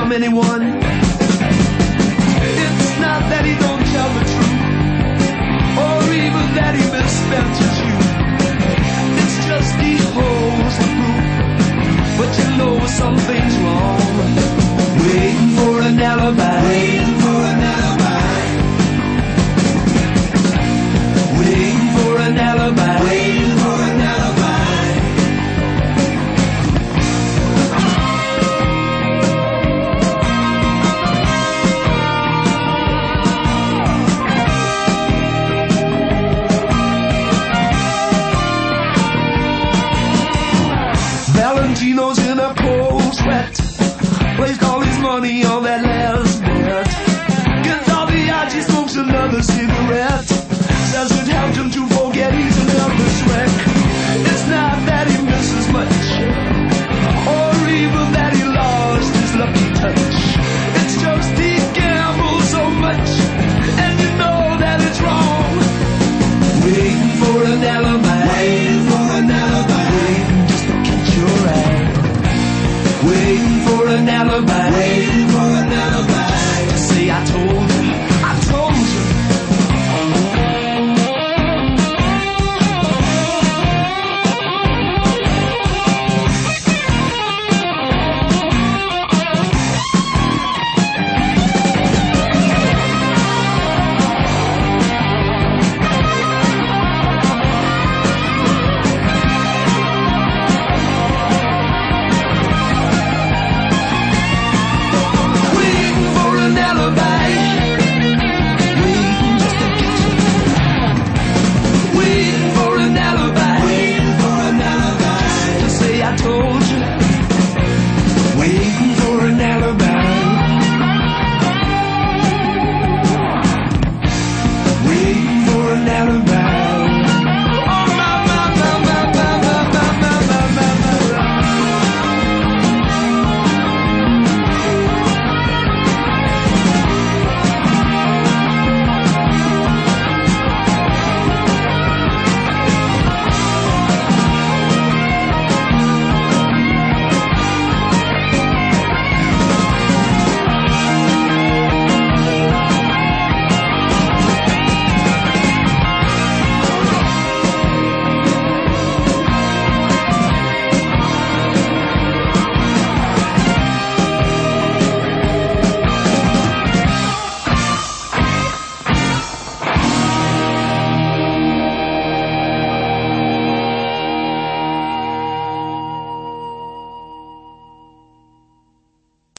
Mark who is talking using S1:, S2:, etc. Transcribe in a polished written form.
S1: from anyone. It's not that he don't tell the truth, or even that he misspent his youth. It's just he holds the proof, but you know something's wrong. Waiting for an alibi, waiting for an alibi, waiting for an alibi, waiting for an alibi. Valentino's in a cold sweat, placed all his money